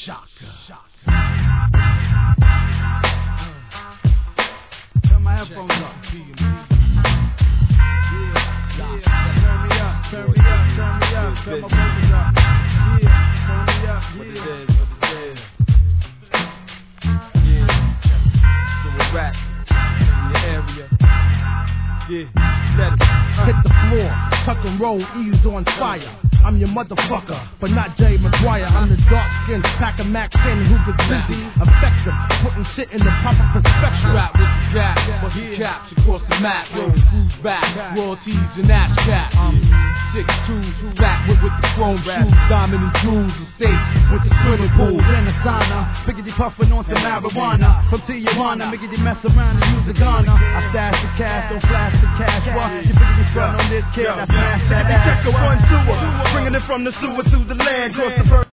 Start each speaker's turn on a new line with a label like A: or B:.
A: Turn my headphones up. Turn me up. Turn my vocals up. Turn me up.
B: What it is. Yeah. So we're rap in your area. Yeah. Let it.
C: Hit the floor, tuck and roll, ease on fire. I'm your motherfucker, but not Jay McGuire. I'm the dark-skinned packer Mac 10 who gets busy, effective, putting shit in the proper perspective.
B: Rap with the jack, bust the caps across the map. Yo, who's back? Royalties and that's cat. 6'2", rap with the chrome shoes, diamond and jewels, and state with the swimming pool.
A: In the sauna, Biggity puffin' on some marijuana. From Tijuana, Biggity mess around and use the gunner. I stash the cash, don't flash the cash. What? You Biggity front on this kid, I smash that ass. Check a 1-2, bringing it from the sewer to the land. Cross the